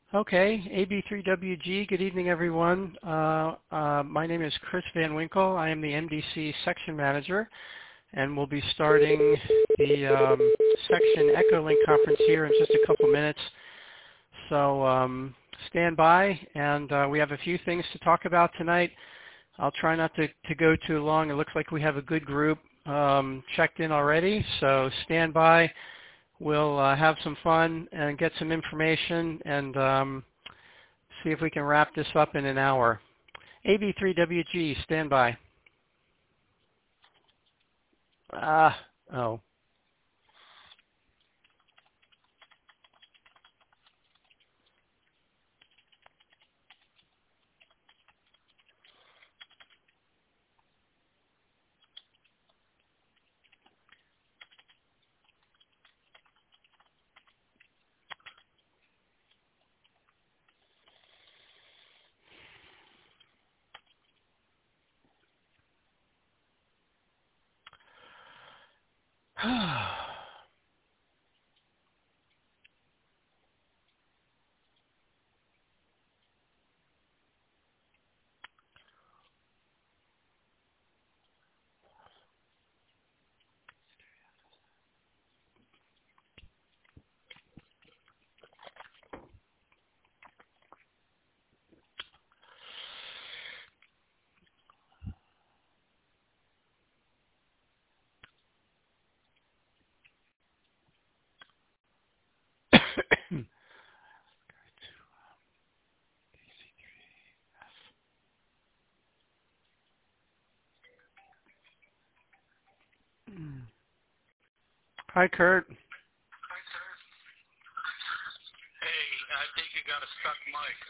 Okay, AB3WG, good evening everyone. My name is Chris Van Winkle. I am the MDC section manager, and we'll be starting the section Echolink conference here in just a couple minutes. So stand by, and we have a few things to talk about tonight. I'll try not to go too long. It looks like we have a good group checked in already, so stand by. We'll have some fun and get some information and see if we can wrap this up in an hour. AB3WG, stand by. Oh. Hi, Kurt. Hey, I think you got a stuck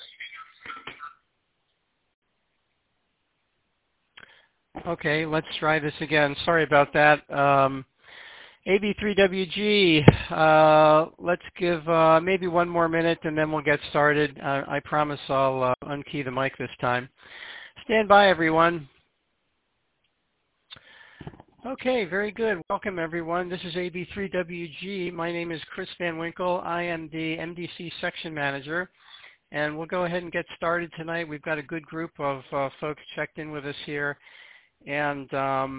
mic. Okay, let's try this again. Sorry about that. AB3WG, let's give maybe one more minute and then we'll get started. I promise I'll unkey the mic this time. Stand by, everyone. Okay, very good. Welcome, everyone. This is AB3WG. My name is Chris Van Winkle. I am the MDC section manager, and we'll go ahead and get started tonight. We've got a good group of folks checked in with us here. And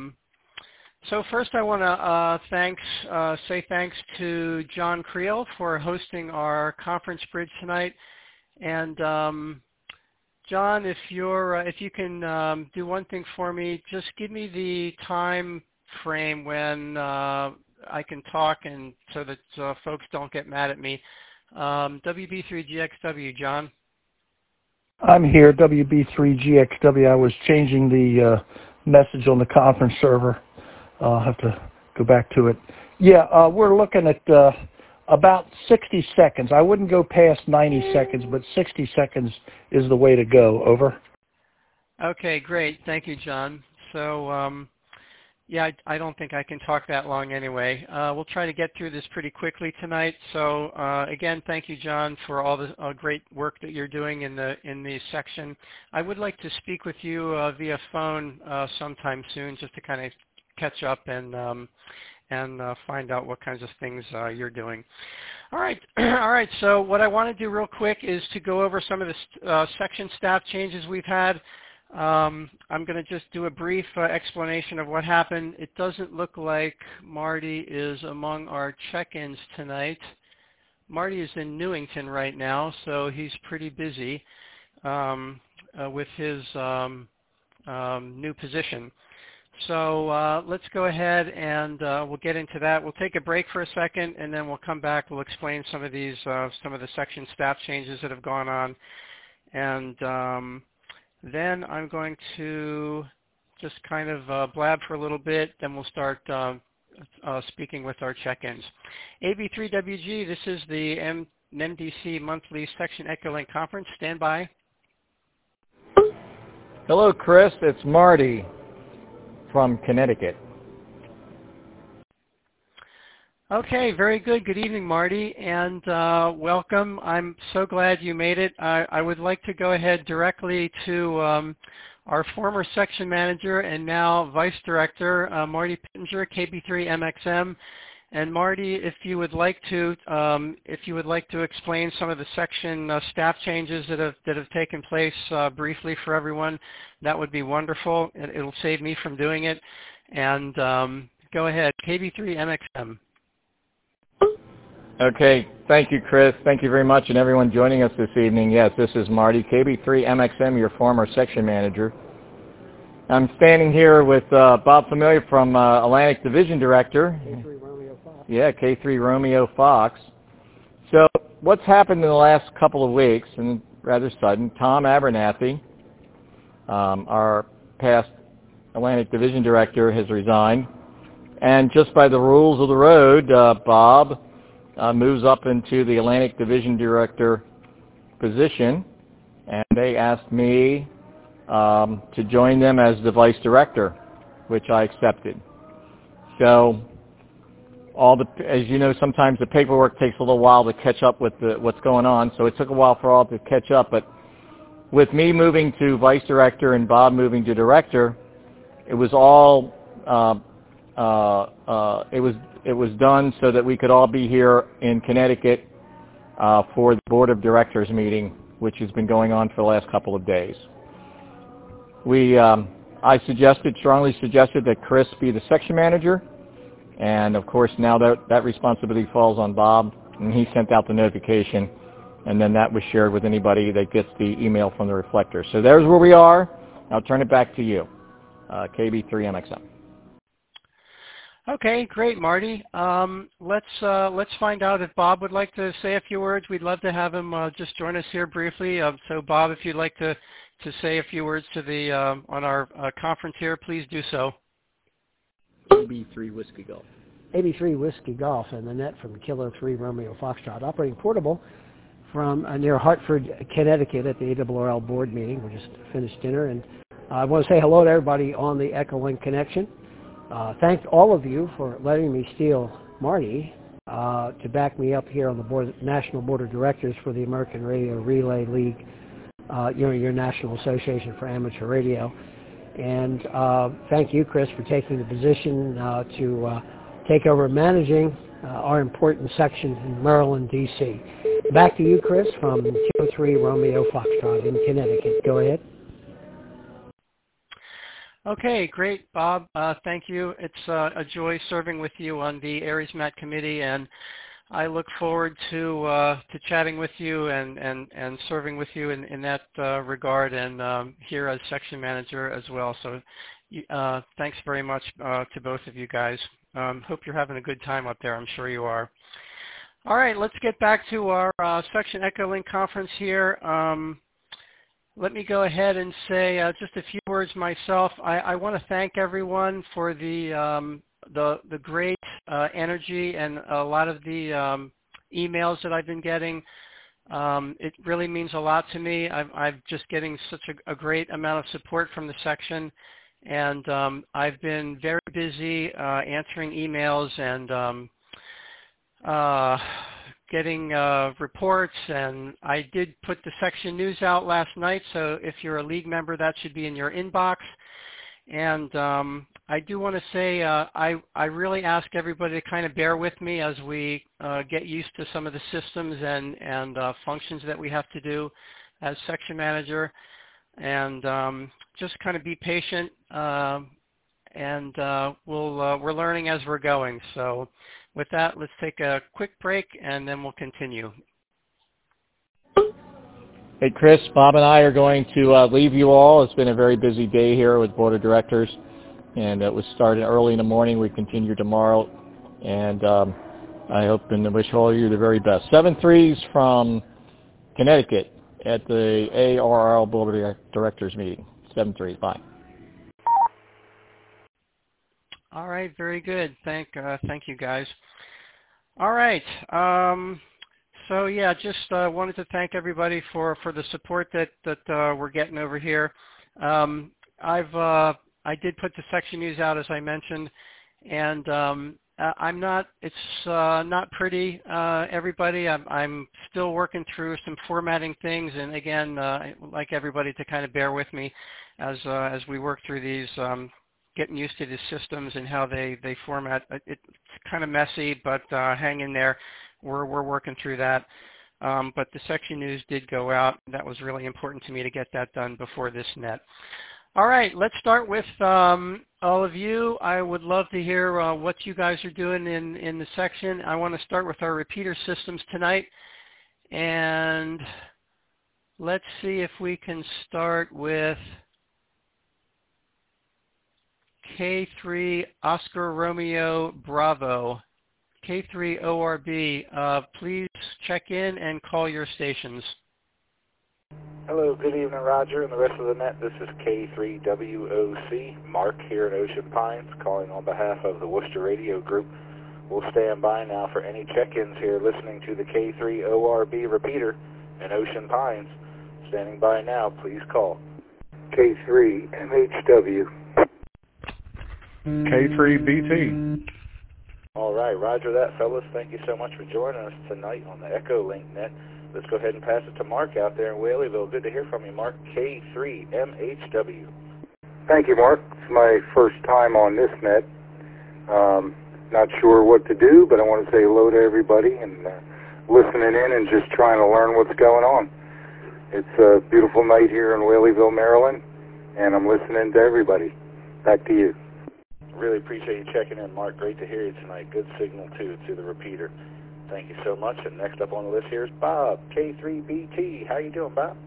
so first I want to say thanks to John Creel for hosting our conference bridge tonight. And John, if you can do one thing for me, just give me the time frame when I can talk, and so that folks don't get mad at me. WB3GXW, John. I'm here, WB3GXW. I was changing the message on the conference server. I'll have to go back to it. Yeah, we're looking at about 60 seconds. I wouldn't go past 90 seconds, but 60 seconds is the way to go. Over. Okay, great. Thank you, John. So, yeah, I don't think I can talk that long anyway. We'll try to get through this pretty quickly tonight. So, again, thank you, John, for all the great work that you're doing in the section. I would like to speak with you via phone sometime soon, just to kind of catch up and find out what kinds of things you're doing. All right. All right. So what I want to do real quick is to go over some of the section staff changes we've had. I'm going to just do a brief explanation of what happened. It doesn't look like Marty is among our check-ins tonight. Marty is in Newington right now, so he's pretty busy with his new position. So let's go ahead and we'll get into that. We'll take a break for a second, and then we'll come back. We'll explain some of these, some of the section staff changes that have gone on, and then I'm going to just kind of blab for a little bit. Then we'll start speaking with our check-ins. AB3WG, this is the MDC monthly section Echolink conference. Stand by. Hello, Chris. It's Marty from Connecticut. Okay, very good. Good evening, Marty, and welcome. I'm so glad you made it. I would like to go ahead directly to our former section manager and now vice director, Marty Pittenger, KB3MXM, And Marty, if you would like to explain some of the section staff changes that have taken place briefly for everyone, that would be wonderful. It'll save me from doing it. And go ahead, KB3MXM. Okay, thank you, Chris. Thank you very much, and everyone joining us this evening. Yes, this is Marty, KB3MXM, your former section manager. I'm standing here with Bob Familiar from Atlantic Division Director. K3 Romeo Fox. Yeah, K3 Romeo Fox. So what's happened in the last couple of weeks, and rather sudden, Tom Abernathy, our past Atlantic Division Director, has resigned. And just by the rules of the road, Bob moves up into the Atlantic Division Director position, and they asked me to join them as the Vice Director, which I accepted. So, as you know, sometimes the paperwork takes a little while to catch up with what's going on, so it took a while for all to catch up, but with me moving to Vice Director and Bob moving to Director, it was all, it was done so that we could all be here in Connecticut for the Board of Directors meeting, which has been going on for the last couple of days. I strongly suggested that Chris be the section manager, and of course now that responsibility falls on Bob, and he sent out the notification, and then that was shared with anybody that gets the email from the Reflector. So there's where we are. I'll turn it back to you, KB3MXM. Okay, great, Marty. Let's find out if Bob would like to say a few words. We'd love to have him just join us here briefly. So, Bob, if you'd like to say a few words to the on our conference here, please do so. AB3 Whiskey Golf. AB3 Whiskey Golf and the net from Kilo 3 Romeo Foxtrot, operating portable from near Hartford, Connecticut at the ARRL board meeting. We just finished dinner, and I want to say hello to everybody on the Echolink connection. Thank all of you for letting me steal Marty to back me up here on the National Board of Directors for the American Radio Relay League, your National Association for Amateur Radio. And thank you, Chris, for taking the position to take over managing our important section in Maryland, D.C. Back to you, Chris, from Kilo 3 Romeo Foxtrot in Connecticut. Go ahead. Okay, great, Bob. Thank you. It's a joy serving with you on the ARESMAT committee, and I look forward to chatting with you and serving with you in that regard, and here as section manager as well. So thanks very much to both of you guys. Hope you're having a good time up there. I'm sure you are. All right, let's get back to our Section Echolink conference here. Let me go ahead and say just a few words myself. I want to thank everyone for the great energy and a lot of the emails that I've been getting. It really means a lot to me. I'm just getting such a great amount of support from the section, and I've been very busy answering emails and getting reports, and I did put the section news out last night, so if you're a league member, that should be in your inbox. And I do want to say I really ask everybody to kind of bear with me as we get used to some of the systems and functions that we have to do as section manager, and just kind of be patient, and we're learning as we're going. So with that, let's take a quick break, and then we'll continue. Hey, Chris, Bob and I are going to leave you all. It's been a very busy day here with Board of Directors, and it was started early in the morning. We continue tomorrow, and I hope and wish all of you the very best. 7-3s from Connecticut at the ARRL Board of Directors meeting. 7-3. Bye. All right, very good. Thank you, guys. All right. So yeah, just wanted to thank everybody for the support that we're getting over here. I did put the section news out, as I mentioned, and it's not pretty, everybody. I'm still working through some formatting things, and again, I'd like everybody to kind of bear with me as we work through these getting used to the systems and how they format. It's kind of messy, but hang in there. We're working through that. But the section news did go out. That was really important to me to get that done before this net. All right, let's start with all of you. I would love to hear what you guys are doing in the section. I want to start with our repeater systems tonight. And let's see if we can start with K3 Oscar Romeo Bravo. K3 ORB, please check in and call your stations. Hello, good evening, Roger, and the rest of the net. This is K3WOC, Mark here in Ocean Pines, calling on behalf of the Worcester Radio Group. We'll stand by now for any check-ins here, listening to the K3 ORB repeater in Ocean Pines. Standing by now, please call. K3 MHW. K3 BT. All right, roger that, fellas. Thank you so much for joining us tonight on the Echolink net. Let's go ahead and pass it to Mark out there in Whaleyville. Good to hear from you, Mark. K3 MHW. Thank you, Mark. It's my first time on this net. Not sure what to do, but I want to say hello to everybody and listening in and just trying to learn what's going on. It's a beautiful night here in Whaleyville, Maryland, and I'm listening to everybody. Back to you. Really appreciate you checking in, Mark. Great to hear you tonight. Good signal, too, to the repeater. Thank you so much. And next up on the list here is Bob, K3BT. How you doing, Bob?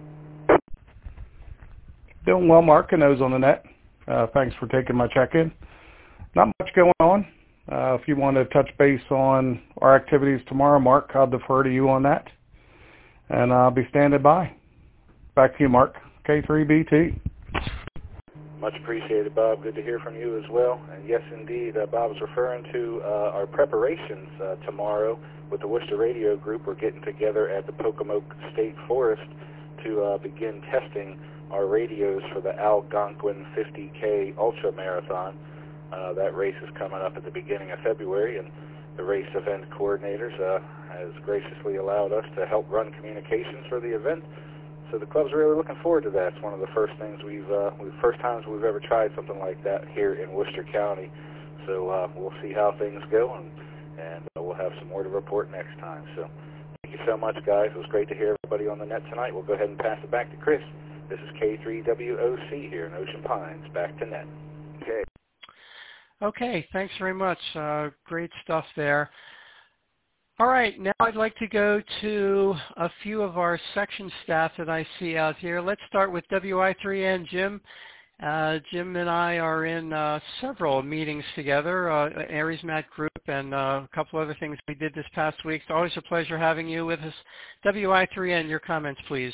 Doing well, Mark. And those on the net. Thanks for taking my check-in. Not much going on. If you want to touch base on our activities tomorrow, Mark, I'll defer to you on that. And I'll be standing by. Back to you, Mark. K3BT. Much appreciated, Bob. Good to hear from you as well. And yes, indeed, Bob was referring to our preparations tomorrow with the Worcester Radio Group. We're getting together at the Pocomoke State Forest to begin testing our radios for the Algonquin 50K Ultra Marathon. That race is coming up at the beginning of February, and the race event coordinators has graciously allowed us to help run communications for the event. So the club's really looking forward to that. It's one of the first things first times we've ever tried something like that here in Worcester County. So we'll see how things go, and we'll have some more to report next time. So thank you so much, guys. It was great to hear everybody on the net tonight. We'll go ahead and pass it back to Chris. This is K3WOC here in Ocean Pines. Back to net. Okay. Okay, thanks very much. Great stuff there. All right, now I'd like to go to a few of our section staff that I see out here. Let's start with WI3N, Jim. Jim and I are in several meetings together, Aries Mat Group, and a couple other things we did this past week. It's always a pleasure having you with us. WI3N, your comments, please.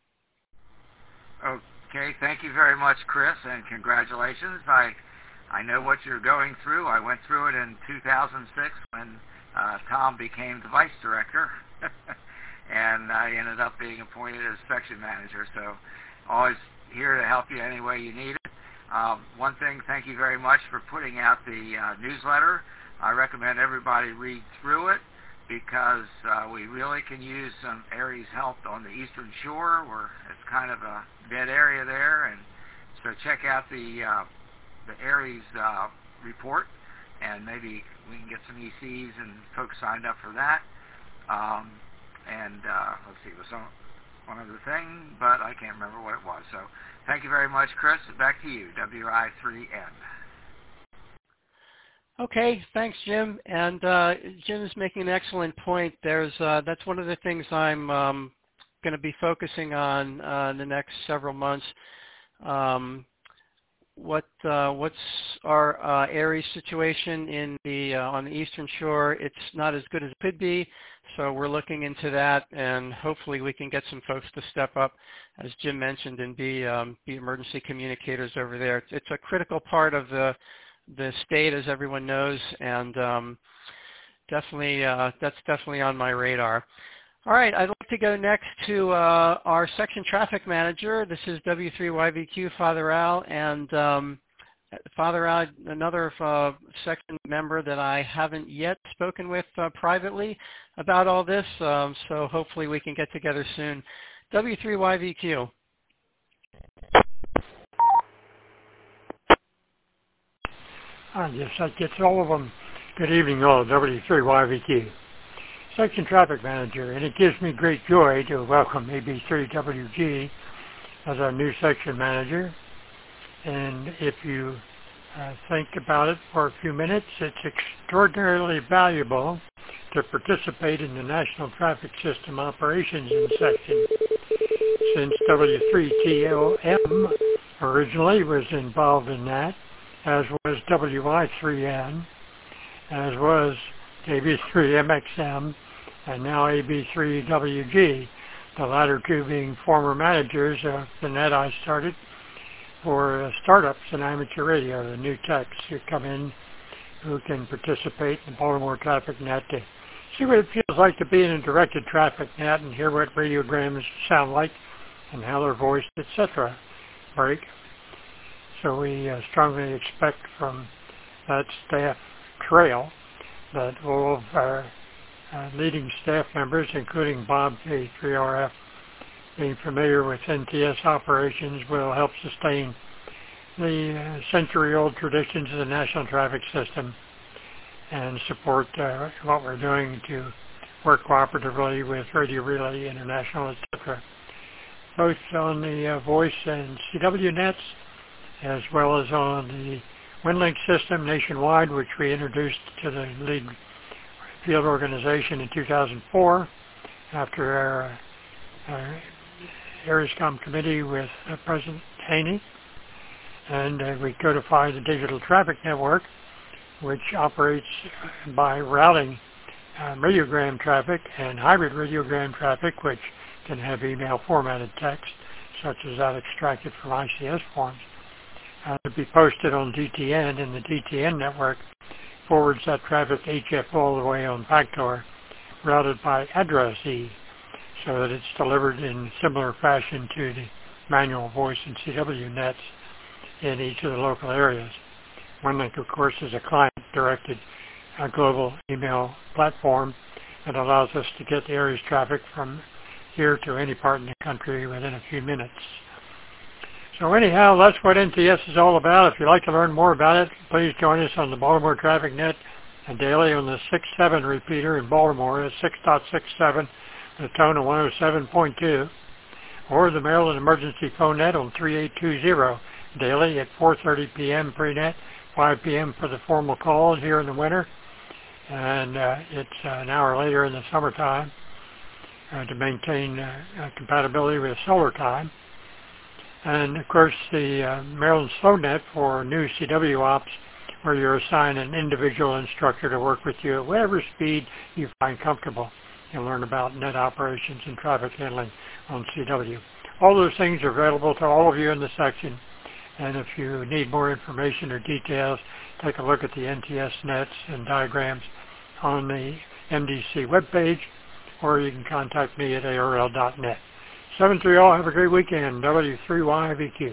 Okay, thank you very much, Chris, and congratulations. I know what you're going through. I went through it in 2006 when Tom became the vice director, and I ended up being appointed as section manager. So always here to help you any way you need it. One thing, thank you very much for putting out the newsletter. I recommend everybody read through it because we really can use some Aries help on the Eastern Shore, where it's kind of a dead area there. And so check out the Aries report, and maybe we can get some ECs and folks signed up for that. Let's see, it was one other thing, but I can't remember what it was. So thank you very much, Chris. Back to you, WI3N. Okay, thanks, Jim. And Jim is making an excellent point. That's one of the things I'm going to be focusing on in the next several months. What's our Aries situation on the Eastern Shore? It's not as good as it could be, so we're looking into that, and hopefully we can get some folks to step up, as Jim mentioned, and be emergency communicators over there. It's a critical part of the state, as everyone knows, and that's definitely on my radar. All right, I'd like to go next to our section traffic manager. This is W3YVQ, Father Al, and Father Al, another section member that I haven't yet spoken with privately about all this, so hopefully we can get together soon. W3YVQ. Yes, that gets all of them. Good evening, all of W3YVQ. Section Traffic Manager, and it gives me great joy to welcome AB3WG as our new Section Manager. And if you think about it for a few minutes, it's extraordinarily valuable to participate in the National Traffic System Operations in Section, since W3TOM originally was involved in that, as was WI3N, as was AB3MXM, and now AB3WG, the latter two being former managers of the net I started for startups in amateur radio, the new techs who come in who can participate in the Baltimore Traffic Net to see what it feels like to be in a directed traffic net and hear what radiograms sound like and how they're voiced, etc. break. So we strongly expect from that staff trail that all of our leading staff members, including Bob K3RF, being familiar with NTS operations, will help sustain the century-old traditions of the National Traffic System and support what we're doing to work cooperatively with Radio Relay International, etc., both on the voice and CW nets, as well as on the WinLink system nationwide, which we introduced to the lead field organization in 2004 after our ARISCOM committee with President Haney. And we codified the Digital Traffic Network, which operates by routing radiogram traffic and hybrid radiogram traffic, which can have email formatted text, such as that extracted from ICS forms, to be posted on DTN, and the DTN network forwards that traffic HF all the way on backdoor, routed by addressee, so that it's delivered in similar fashion to the manual voice and CW nets in each of the local areas. WinLink, of course, is a client-directed global email platform that allows us to get the area's traffic from here to any part in the country within a few minutes. So anyhow, that's what NTS is all about. If you'd like to learn more about it, please join us on the Baltimore Traffic Net and daily on the 6.7 repeater in Baltimore at 6.67 with a tone of 107.2, or the Maryland Emergency Phone Net on 3820 daily at 4:30 p.m. pre-net, 5 p.m. for the formal call here in the winter, and it's an hour later in the summertime to maintain compatibility with solar time. And of course the Maryland SlowNet for new CW ops, where you're assigned an individual instructor to work with you at whatever speed you find comfortable. You'll learn about net operations and traffic handling on CW. All those things are available to all of you in the section. And if you need more information or details, take a look at the NTS nets and diagrams on the MDC webpage, or you can contact me at ARL.net. 7-3 all, have a great weekend. W3YVQ.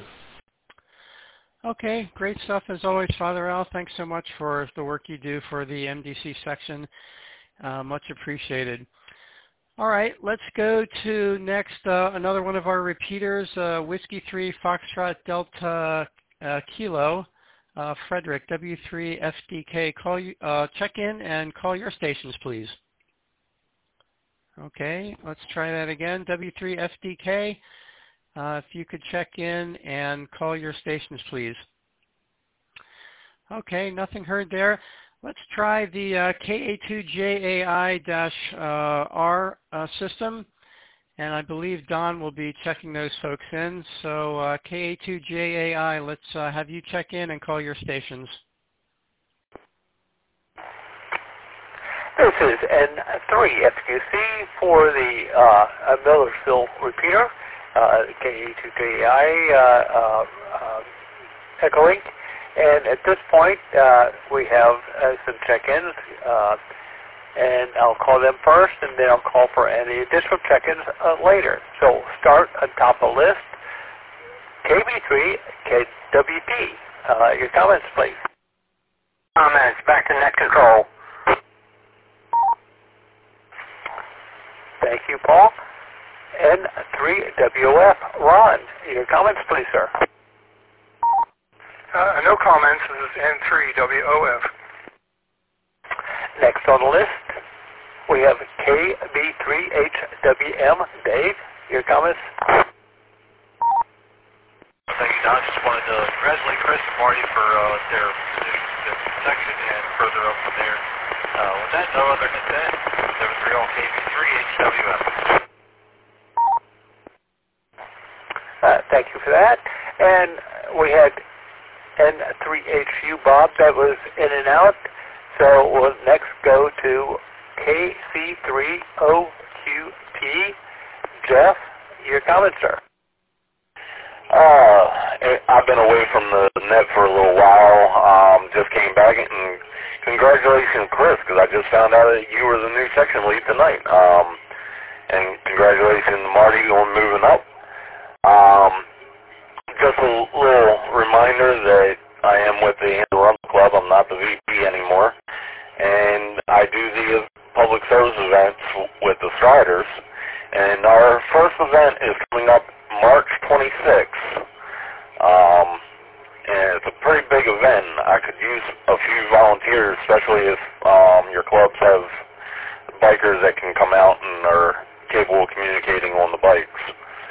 Okay, great stuff as always, Father Al. Thanks so much for the work you do for the MDC section. Much appreciated. All right, let's go to next another one of our repeaters, Whiskey 3 Foxtrot Delta Kilo, Frederick, W3FDK. Call you, check in and call your stations, please. Okay, let's try that again. W3FDK, if you could check in and call your stations, please. Okay, nothing heard there. Let's try the KA2JAI-R system, and I believe Don will be checking those folks in. So KA2JAI, let's have you check in and call your stations. This is N3FQC for the Millersville repeater, KA2JAI echoing. And at this point, we have some check-ins, and I'll call them first, and then I'll call for any additional check-ins later. So start on top of the list, KB3, KWP. Your comments, please. Comments, back to net control. Thank you, Paul. N3WF, Ron. Your comments, please, sir. No comments. This is N3WOF. Next on the list, we have KB3HWM. Dave, your comments? Thank you, Don. Just wanted to congratulate Chris and Marty for their positions in section and further up from there. With that, no other than that, 73 all KB3HWM. Thank you for that. And we had N3HU Bob that was in and out. So we'll next go to KC3OQT. Jeff, your comments, sir. I've been away from the net for a little while. Just came back, and congratulations, Chris, because I just found out that you were the new section lead tonight. And congratulations, Marty, on moving up. Just a little reminder that I am with the Rumble Club. I'm not the VP anymore. And I do the public service events with the Striders. And our first event is coming up March 26th. And it's a pretty big event. I could use a few volunteers, especially if your clubs have bikers that can come out and are capable of communicating on the bikes.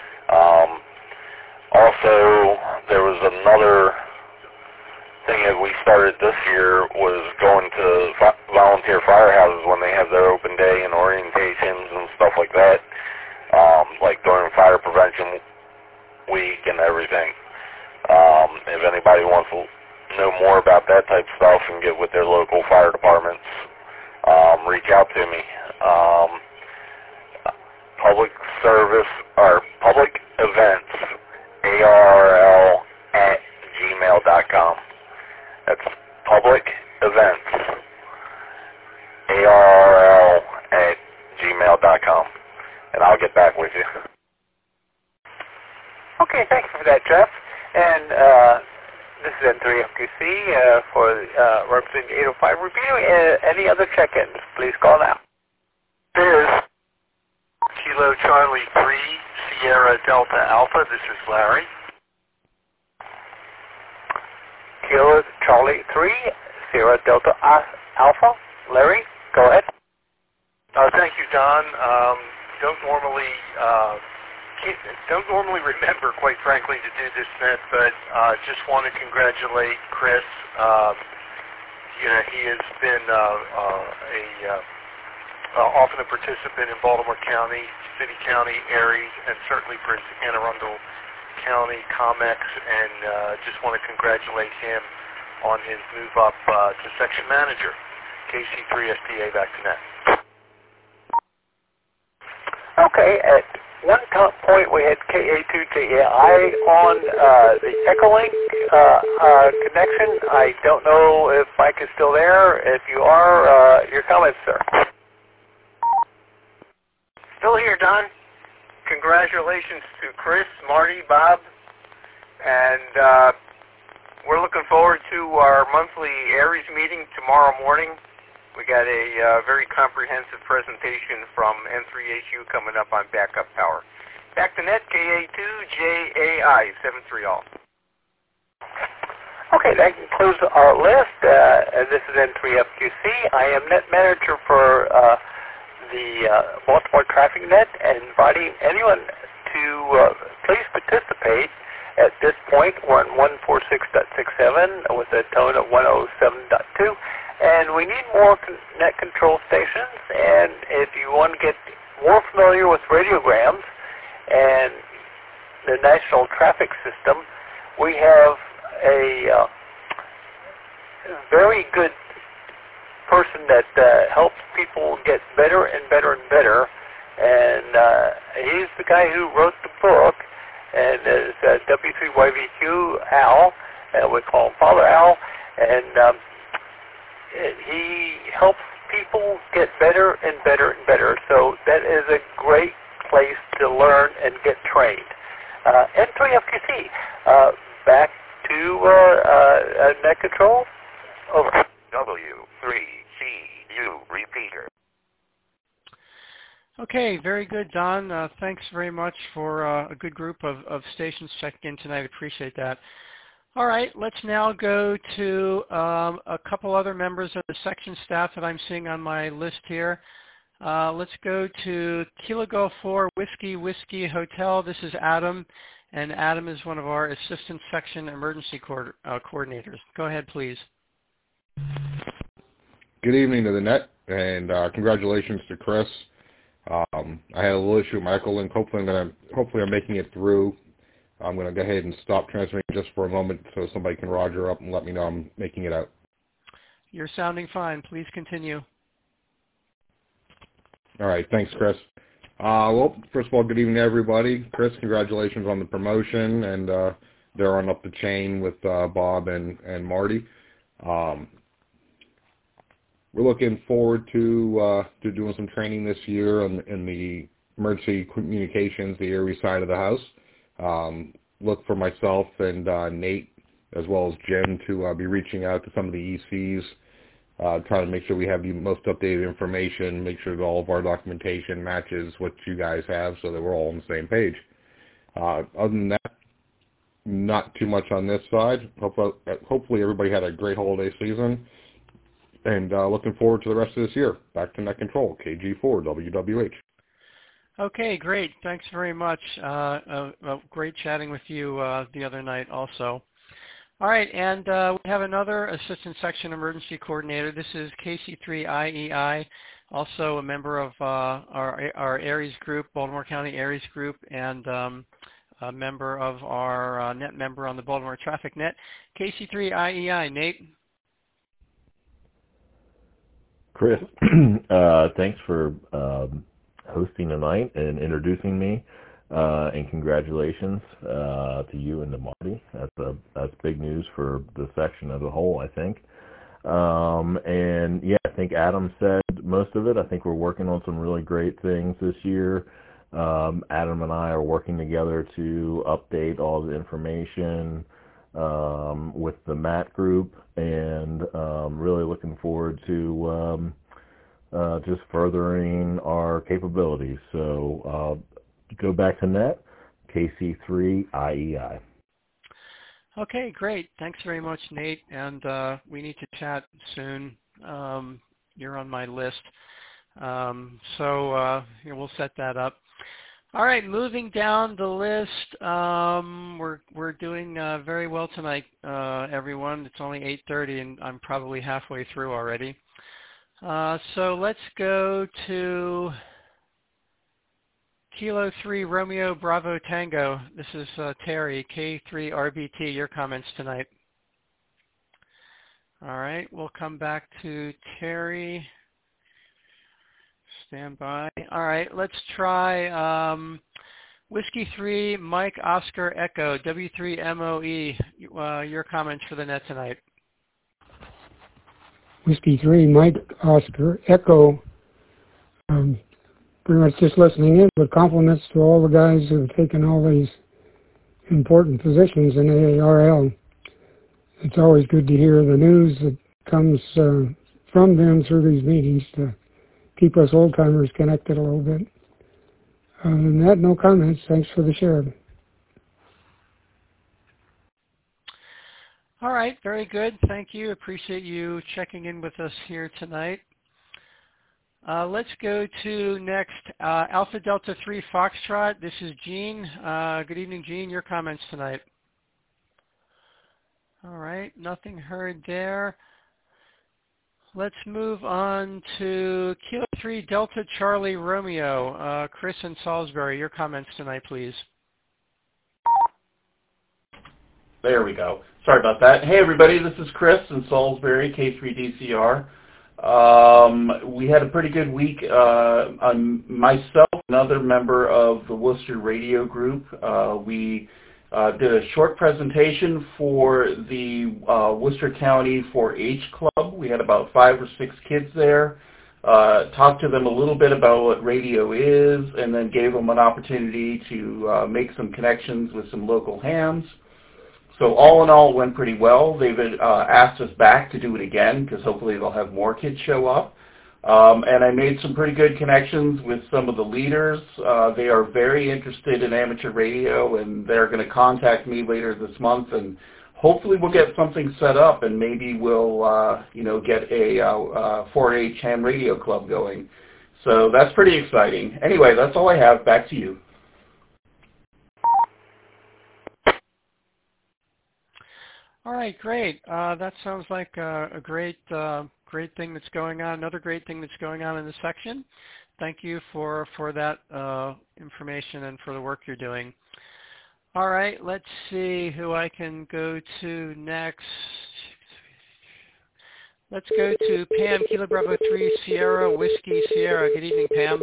Also, there was another thing that we started this year was going to volunteer firehouses when they have their open day and orientations and stuff like that, like during Fire Prevention Week and everything. If anybody wants to know more about that type of stuff and get with their local fire departments, reach out to me. Public service or public events, ARRL@gmail.com. That's public events, ARRL@gmail.com. And I'll get back with you. Okay, thank you for that, Jeff. And this is N3FQC for representing 805 Review. Any other check-ins, please call now. This is Kilo Charlie 3, Sierra Delta Alpha. This is Larry. Kilo Charlie 3, Sierra Delta Alpha. Larry, go ahead. Thank you, Don. Don't normally remember, quite frankly, to do this net, but just want to congratulate Chris. He has been often a participant in Baltimore County, City County, Aries, and certainly Prince Anne Arundel County, COMEX, and just want to congratulate him on his move up to section manager. KC3SPA back to net. Okay, at one point we had KA2JAI on the Echolink connection. I don't know if Mike is still there. If you are, your comments, sir. Still here, Don. Congratulations to Chris, Marty, Bob, and we're looking forward to our monthly Aries meeting tomorrow morning. We got a very comprehensive presentation from N3HU coming up on backup power. Back to net, KA2JAI, 73 all. Okay, that concludes our list. This is N3FQC. I am net manager for the Baltimore Traffic Net, and inviting anyone to please participate. At this point, we're on 146.67 with a tone of 107.2. And we need more net control stations, and if you want to get more familiar with radiograms and the National Traffic System, we have a very good person that helps people get better and better and better, and he's the guy who wrote the book, and is W3YVQ Al, we call him Father Al, and he helps people get better and better and better. So that is a great place to learn and get trained. N3FQC, back to net control. Over. W3CU repeater. Okay, very good, Don. Thanks very much for a good group of stations checking in tonight. Appreciate that. All right, let's now go to a couple other members of the section staff that I'm seeing on my list here. Let's go to Kilo Golf 4 Whiskey Hotel. This is Adam, and Adam is one of our assistant section emergency coordinators. Go ahead, please. Good evening to the net, and congratulations to Chris. I had a little issue with my Echo Link. Hopefully I'm making it through. I'm going to go ahead and stop transmitting just for a moment so somebody can Roger up and let me know I'm making it out. You're sounding fine. Please continue. All right. Thanks, Chris. Well, first of all, good evening, everybody. Chris, congratulations on the promotion, and they're on up the chain with Bob and Marty. We're looking forward to doing some training this year in the emergency communications, the Erie side of the house. Look for myself and Nate as well as Jim to be reaching out to some of the ECs, trying to make sure we have the most updated information, make sure that all of our documentation matches what you guys have so that we're all on the same page. Other than that, not too much on this side. Hopefully everybody had a great holiday season, and looking forward to the rest of this year. Back to Net Control, KG4 WWH. Okay, great. Thanks very much. Great chatting with you the other night also. All right, and we have another Assistant Section Emergency Coordinator. This is KC3IEI, also a member of our Aries group, Baltimore County Aries group, and a member of our net member on the Baltimore Traffic Net. KC3IEI, Nate. Chris, thanks for hosting tonight and introducing me, and congratulations to you and to Marty. That's big news for the section as a whole, I think. And yeah, I think Adam said most of it. I think we're working on some really great things this year. Adam and I are working together to update all the information with the MAT group, and really looking forward to just furthering our capabilities. So go back to net, KC3IEI. Okay, great. Thanks very much, Nate. And we need to chat soon. You're on my list. So we'll set that up. All right, moving down the list, we're doing very well tonight, everyone. It's only 8:30, and I'm probably halfway through already. So let's go to Kilo 3 Romeo Bravo Tango. This is Terry, K3RBT. Your comments tonight. All right, we'll come back to Terry. Stand by. All right, let's try Whiskey 3 Mike Oscar Echo, W3MOE. Your comments for the net tonight. Whiskey 3 Mike Oscar Echo. Pretty much just listening in, but compliments to all the guys who have taken all these important positions in AARL. It's always good to hear the news that comes from them through these meetings to keep us old-timers connected a little bit. Other than that, no comments. Thanks for the share. All right, very good. Thank you. Appreciate you checking in with us here tonight. Let's go to next Alpha Delta 3 Foxtrot. This is Gene. Good evening, Gene. Your comments tonight. All right, nothing heard there. Let's move on to Kilo 3 Delta Charlie Romeo. Chris and Salisbury, your comments tonight, please. There we go. Sorry about that. Hey, everybody, this is Chris in Salisbury, K3DCR. We had a pretty good week. Myself, another member of the Worcester Radio Group, we did a short presentation for the Worcester County 4-H Club. We had about 5 or 6 kids there. Talked to them a little bit about what radio is, and then gave them an opportunity to make some connections with some local hams. So all in all, it went pretty well. They've asked us back to do it again because hopefully they'll have more kids show up. And I made some pretty good connections with some of the leaders. They are very interested in amateur radio, and they're going to contact me later this month and hopefully we'll get something set up, and maybe we'll get a 4-H ham radio club going. So that's pretty exciting. Anyway, that's all I have. Back to you. All right, great. That sounds like a great thing that's going on. Another great thing that's going on in the section. Thank you for that information and for the work you're doing. All right, let's see who I can go to next. Let's go to Pam, Kilo Bravo 3 Sierra Whiskey Sierra. Good evening, Pam.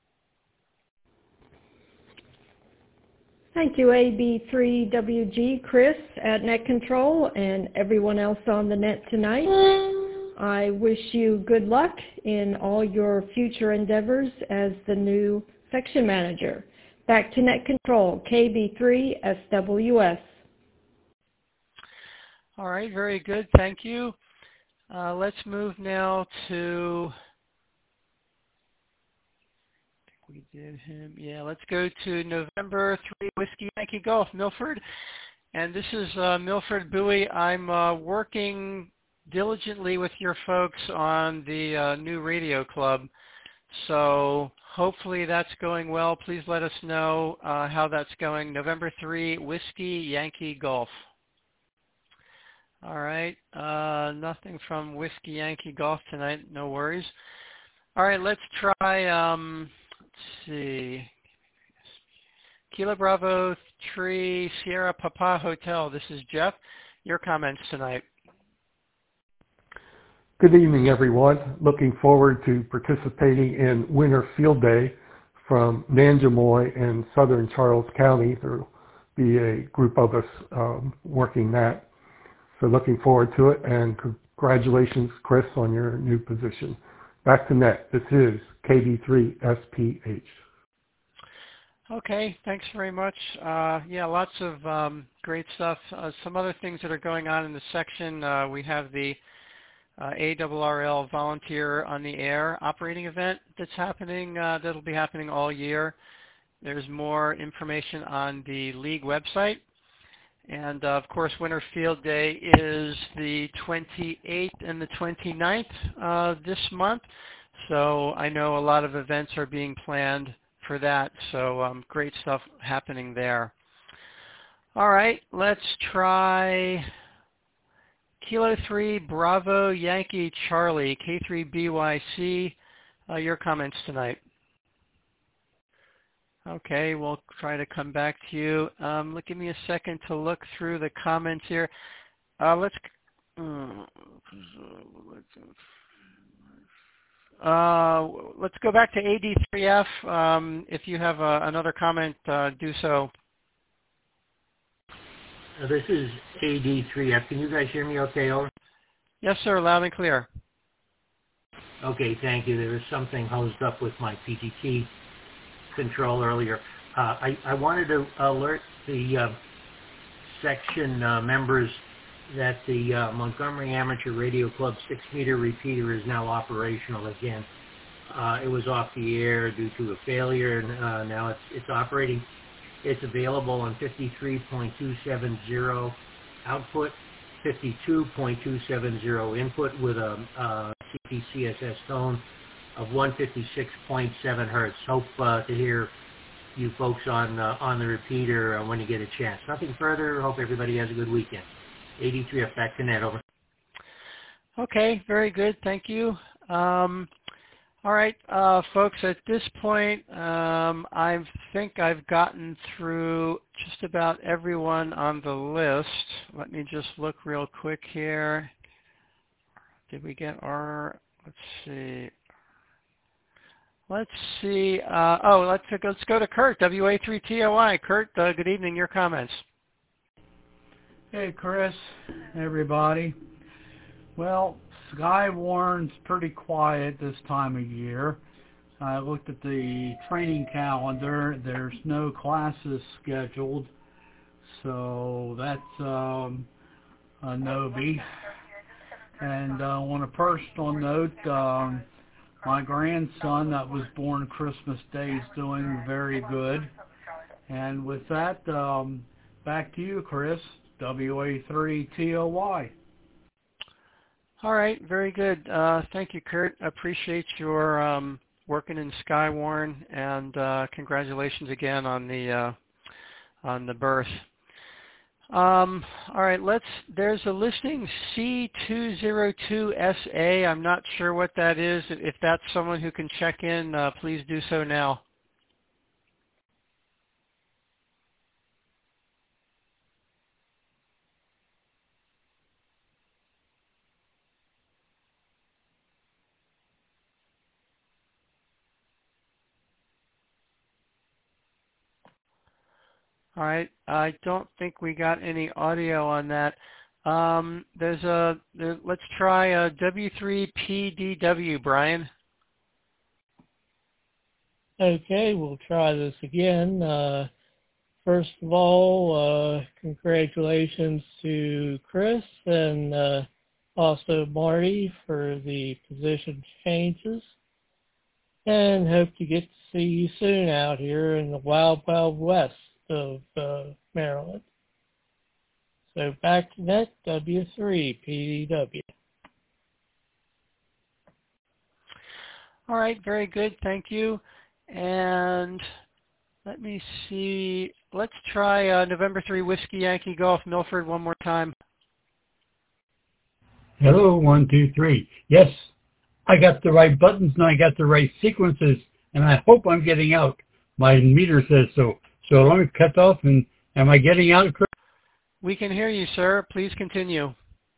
Thank you, AB3WG, Chris at Net Control, and everyone else on the net tonight. I wish you good luck in all your future endeavors as the new section manager. Back to Net Control, KB3SWS. All right, very good. Thank you. Let's move now to, I think we did him. Yeah, let's go to November 3 Whiskey Yankee Golf, Milford. And this is Milford Bowie. I'm working diligently with your folks on the new radio club. So hopefully that's going well. Please let us know how that's going. November 3 Whiskey Yankee Golf. All right, nothing from Whiskey Yankee Golf tonight, no worries. All right, let's try, let's see, Kilo Bravo 3 Sierra Papa Hotel. This is Jeff. Your comments tonight. Good evening, everyone. Looking forward to participating in Winter Field Day from Nanjemoy and Southern Charles County. There will be a group of us working that. So looking forward to it, and congratulations, Chris, on your new position. Back to net. This is KB3SPH. Okay, thanks very much. Yeah, lots of great stuff. Some other things that are going on in the section. We have the ARRL Volunteer on the Air operating event that's happening. That'll be happening all year. There's more information on the league website. And, of course, Winter Field Day is the 28th and the 29th this month. So I know a lot of events are being planned for that. So great stuff happening there. All right, let's try Kilo 3 Bravo Yankee Charlie, K3BYC. Your comments tonight. Okay, we'll try to come back to you. Give me a second to look through the comments here. Let's go back to AD3F. If you have another comment, do so. This is AD3F. Can you guys hear me okay, over? Yes, sir, loud and clear. Okay, thank you. There was something hosed up with my PTT control earlier. I wanted to alert the section members that the Montgomery Amateur Radio Club 6-meter repeater is now operational again. It was off the air due to a failure, and now it's operating. It's available on 53.270 output, 52.270 input with a CPCSS tone of 156.7 hertz. Hope to hear you folks on the repeater when you get a chance. Nothing further. Hope everybody has a good weekend. 83F, back to net, over. Okay, very good. Thank you. All right, folks, at this point, I think I've gotten through just about everyone on the list. Let me just look real quick here. Did we get our, let's see. Let's go to Kurt, WA3TOI. Kurt, good evening. Your comments. Hey, Chris, everybody. Well, Skywarn's pretty quiet this time of year. I looked at the training calendar. There's no classes scheduled, so that's a no-be. And on a personal note, my grandson that was born Christmas Day is doing very good. And with that, back to you, Chris. WA3TOY. All right, very good. Thank you, Kurt. Appreciate your working in Skywarn, and congratulations again on the birth. All right, there's a listing C202SA. I'm not sure what that is. If that's someone who can check in, please do so now. All right, I don't think we got any audio on that. Let's try W3PDW, Brian. Okay, we'll try this again. First of all, congratulations to Chris and also Marty for the position changes. And hope to get to see you soon out here in the wild, wild west of Maryland. So back to net, W3PDW. All right, very good, thank you. And let me see, let's try November 3 Whiskey Yankee Golf, Milford, one more time. Hello, 1, 2, 3. Yes, I got the right buttons and I got the right sequences, and I hope I'm getting out. My meter says so. So let me cut off, and am I getting out? We can hear you, sir. Please continue.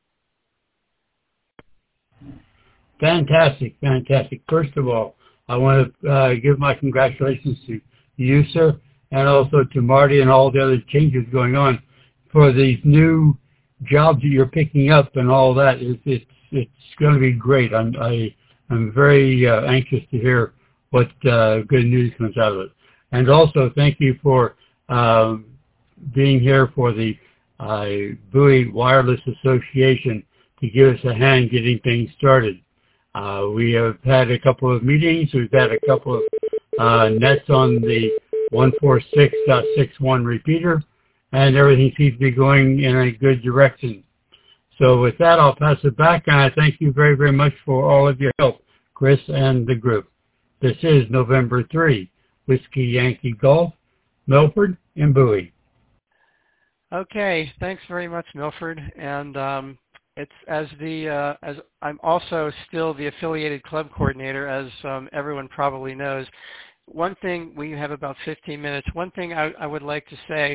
Fantastic, fantastic. First of all, I want to give my congratulations to you, sir, and also to Marty and all the other changes going on for these new jobs that you're picking up and all that. It's going to be great. I'm very anxious to hear what good news comes out of it. And also, thank you for being here for the Bowie Wireless Association to give us a hand getting things started. We have had a couple of meetings. We've had a couple of nets on the 146.61 repeater, and everything seems to be going in a good direction. So with that, I'll pass it back, and I thank you very, very much for all of your help, Chris and the group. This is November 3. Whiskey Yankee Golf, Milford, and Bowie. Okay, thanks very much, Milford. And it's as I'm also still the affiliated club coordinator, as everyone probably knows. One thing, we have about 15 minutes. One thing I would like to say,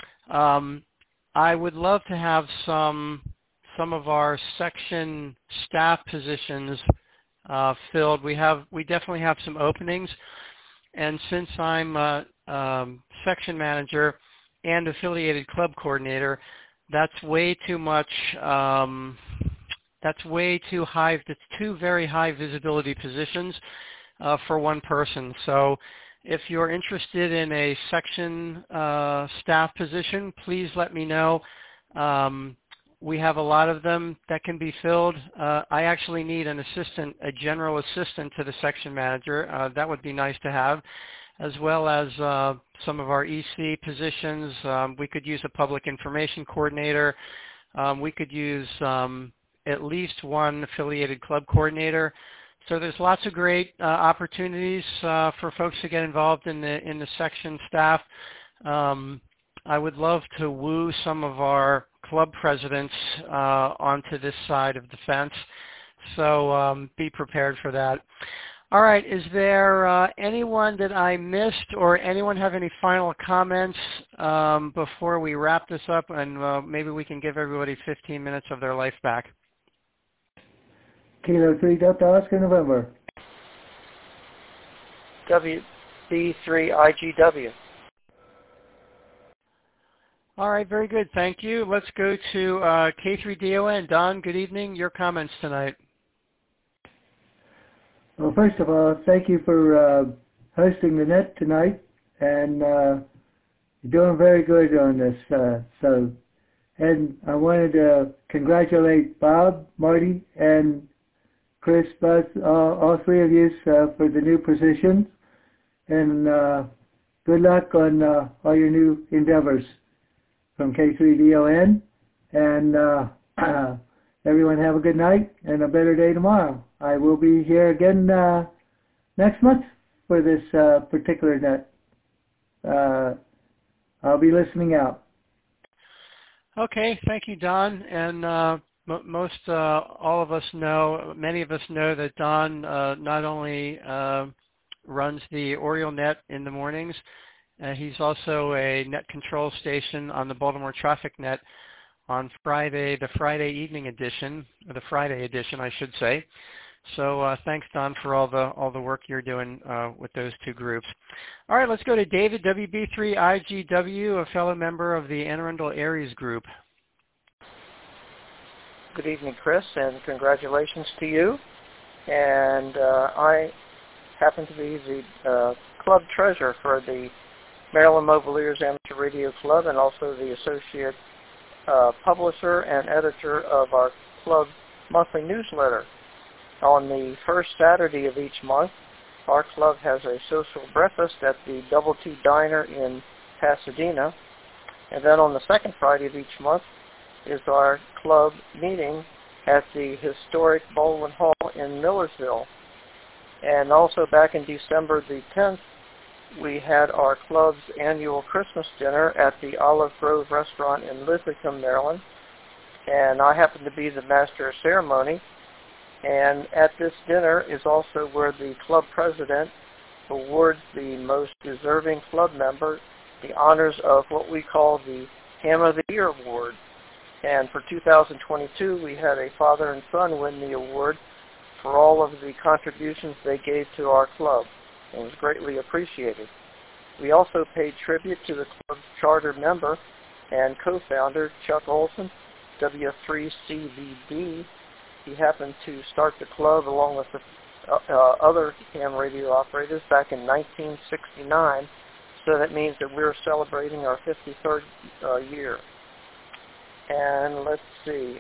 I would love to have some of our section staff positions filled. We definitely have some openings. And since I'm section manager and affiliated club coordinator, that's way too much. That's way too high. That's two very high visibility positions for one person. So if you're interested in a section staff position, please let me know. We have a lot of them that can be filled. I actually need an assistant, a general assistant to the section manager. That would be nice to have, as well as some of our EC positions. We could use a public information coordinator. We could use at least one affiliated club coordinator. So there's lots of great opportunities for folks to get involved in the section staff. I would love to woo some of our club presidents onto this side of the fence. So be prepared for that. All right, is there anyone that I missed, or anyone have any final comments before we wrap this up, and maybe we can give everybody 15 minutes of their life back? Kilo 3 Delta Oscar November. WB3IGW. All right, very good. Thank you. Let's go to K3DON. Don, good evening. Your comments tonight. Well, first of all, thank you for hosting the net tonight, and you're doing very good on this. And I wanted to congratulate Bob, Marty, and Chris, both, all three of you, for the new positions, and good luck on all your new endeavors from K3DON. And everyone have a good night and a better day tomorrow. I will be here again next month for this particular net. I'll be listening out. Okay, thank you, Don. And all of us know, many of us know that Don not only runs the Oriole Net in the mornings, he's also a net control station on the Baltimore Traffic Net on Friday, the Friday evening edition, or the Friday edition, I should say. So thanks, Don, for all the work you're doing with those two groups. All right, let's go to David, WB3IGW, a fellow member of the Anne Arundel Aries group. Good evening, Chris, and congratulations to you. And I happen to be the club treasurer for the Maryland Mobileers Amateur Radio Club and also the associate publisher and editor of our club monthly newsletter. On the first Saturday of each month, our club has a social breakfast at the Double T Diner in Pasadena. And then on the second Friday of each month is our club meeting at the historic Baldwin Hall in Millersville. And also back in December the 10th, we had our club's annual Christmas dinner at the Olive Grove restaurant in Linthicum, Maryland. And I happen to be the master of ceremony. And at this dinner is also where the club president awards the most deserving club member the honors of what we call the Ham of the Year Award. And for 2022, we had a father and son win the award for all of the contributions they gave to our club. It was greatly appreciated. We also paid tribute to the club's charter member and co-founder, Chuck Olson, W3CVD. He happened to start the club along with the other ham radio operators back in 1969, so that means that we're celebrating our 53rd year. And let's see.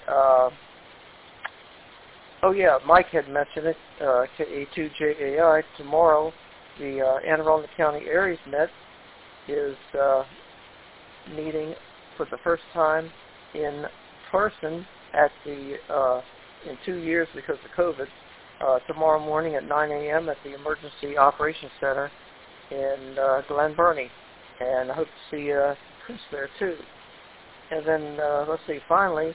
Mike had mentioned it, KA2JAI. Tomorrow, the Anne Arundel County Aries Net is meeting for the first time in person at the, in 2 years because of COVID, tomorrow morning at 9 a.m. at the Emergency Operations Center in Glen Burnie. And I hope to see Chris there too. And then, let's see, finally,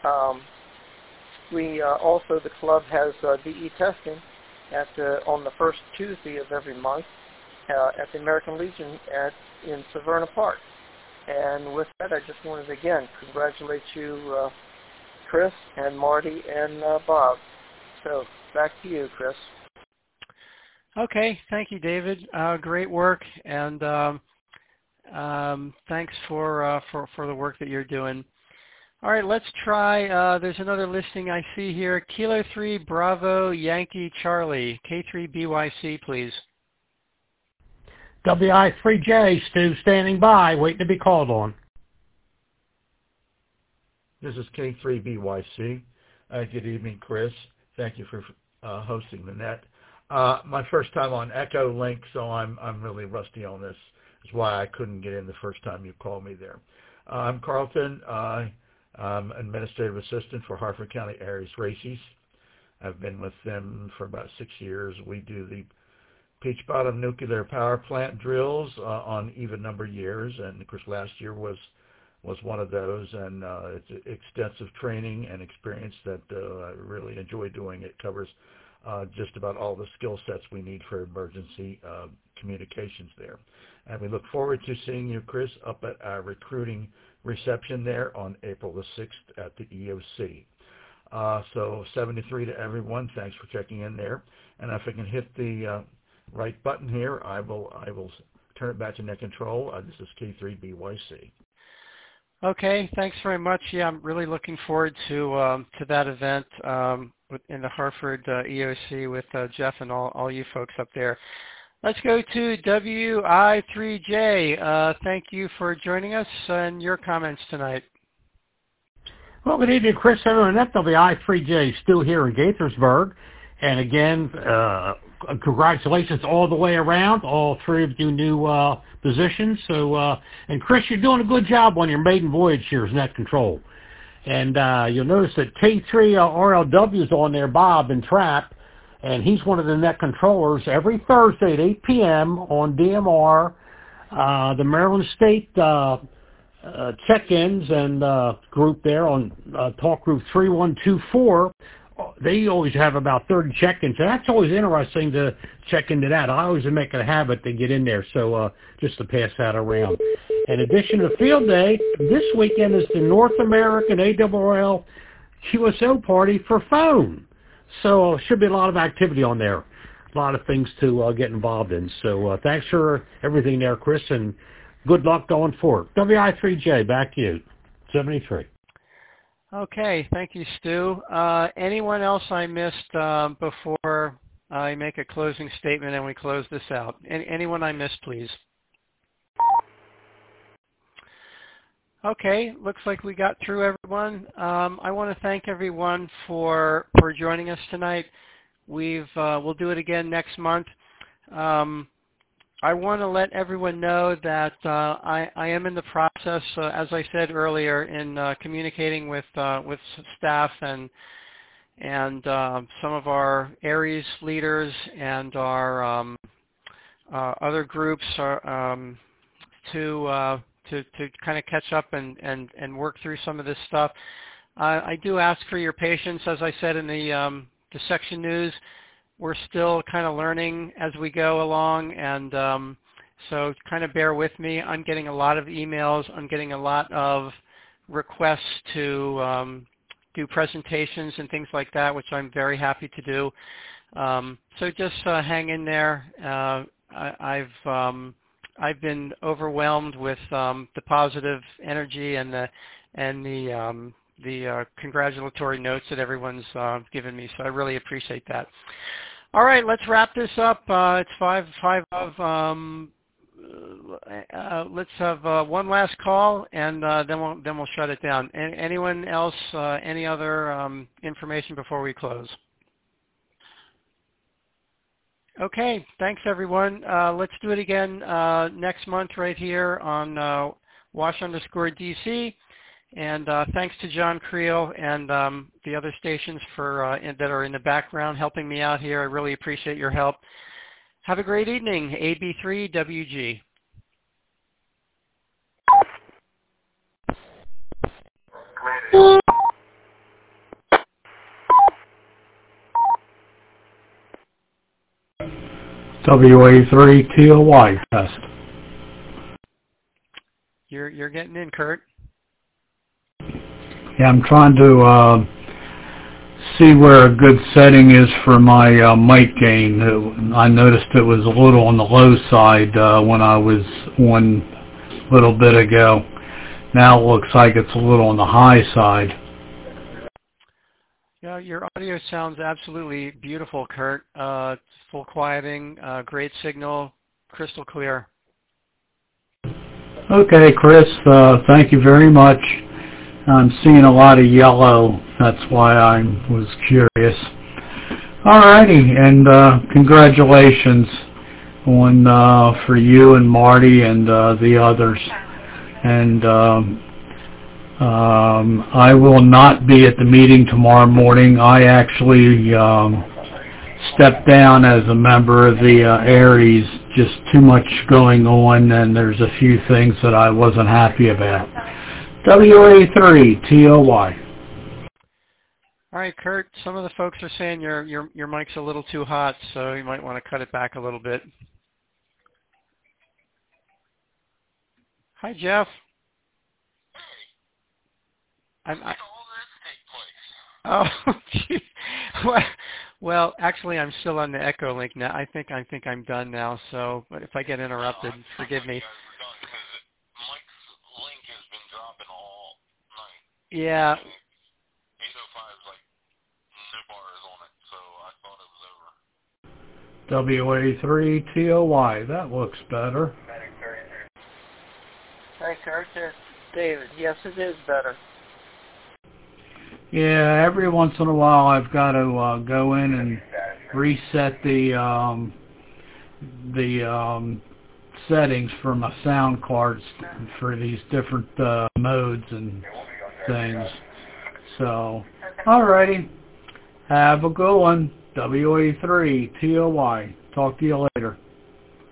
the club has DE testing on the first Tuesday of every month at the American Legion in Severna Park. And with that, I just wanted to again congratulate you, Chris and Marty and Bob. So back to you, Chris. Okay, thank you, David. Great work, and thanks for the work that you're doing. All right, let's try. There's another listing I see here. Kilo 3 Bravo Yankee Charlie, K3BYC, please. WI3J, Stu, standing by, waiting to be called on. This is K3BYC. Good evening, Chris. Thank you for hosting the net. My first time on Echo Link, so I'm really rusty on this. That's why I couldn't get in the first time you called me there. I'm Carlton. I'm administrative assistant for Harford County Aries Races. I've been with them for about 6 years. We do the Peach Bottom Nuclear Power Plant drills on even number years, and of course last year was one of those, and it's extensive training and experience that I really enjoy doing. It covers just about all the skill sets we need for emergency communications there. And we look forward to seeing you, Chris, up at our recruiting reception there on April the 6th at the EOC. So 73 to everyone. Thanks for checking in there. And if I can hit the right button here, I will turn it back to net control. This is K3BYC. Okay, thanks very much. Yeah, I'm really looking forward to that event in the Harford EOC with Jeff and all you folks up there. Let's go to WI3J. Thank you for joining us and your comments tonight. Well, good evening, Chris. Everyone, that's WI3J, still here in Gaithersburg. And again, congratulations all the way around, all three of you new positions. So, and Chris, you're doing a good job on your maiden voyage here as net control. And you'll notice that K3RLW is on there, Bob and Trap, and he's one of the net controllers every Thursday at 8 p.m. on DMR, the Maryland State check-ins and group there on talk group 3124. They always have about 30 check-ins, and that's always interesting to check into that. I always make it a habit to get in there, so just to pass that around. In addition to Field Day, this weekend is the North American ARRL QSO party for phone. So should be a lot of activity on there, a lot of things to get involved in. So thanks for everything there, Chris, and good luck going forward. WI3J, back to you, 73. Okay, thank you, Stu. Anyone else I missed before I make a closing statement and we close this out? Anyone I missed, please? Okay, looks like we got through everyone. I want to thank everyone for joining us tonight. We'll do it again next month. I want to let everyone know that I am in the process, as I said earlier, in communicating with staff and some of our ARES leaders and our other groups to kind of catch up and work through some of this stuff. I do ask for your patience, as I said in the section news. We're still kind of learning as we go along, and so kind of bear with me. I'm getting a lot of emails. I'm getting a lot of requests to do presentations and things like that, which I'm very happy to do. So just hang in there. I've been overwhelmed with the positive energy and the congratulatory notes that everyone's given me, so I really appreciate that. All right, let's wrap this up. It's 5 of. Let's have one last call, and then we'll shut it down. Anyone else? Any other information before we close? Okay, thanks everyone. Let's do it again next month right here on Wash_DC. And thanks to John Creel and the other stations that are in the background helping me out here. I really appreciate your help. Have a great evening, AB3WG. WA3TOY test. You're getting in, Kurt. Yeah, I'm trying to see where a good setting is for my mic gain. I noticed it was a little on the low side when I was on a little bit ago. Now it looks like it's a little on the high side. Yeah, your audio sounds absolutely beautiful, Kurt. It's full quieting, great signal, crystal clear. Okay, Chris, thank you very much. I'm seeing a lot of yellow. That's why I was curious. All righty, and congratulations for you and Marty and the others. And I will not be at the meeting tomorrow morning. I actually stepped down as a member of the ARES. Just too much going on, and there's a few things that I wasn't happy about. WA3TOY. All right, Kurt. Some of the folks are saying your mic's a little too hot, so you might want to cut it back a little bit. Hi, Jeff. Oh, geez. Well, actually, I'm still on the Echo link now. I think I'm done now. So, but if I get interrupted, forgive me. Yeah. WA3TOY. That looks better. Hi, Kurt. It's David. Yes, it is better. Yeah, every once in a while I've got to go in and reset the settings for my sound cards for these different modes and things. So, alrighty. Have a good one. WA3TOY. Talk to you later.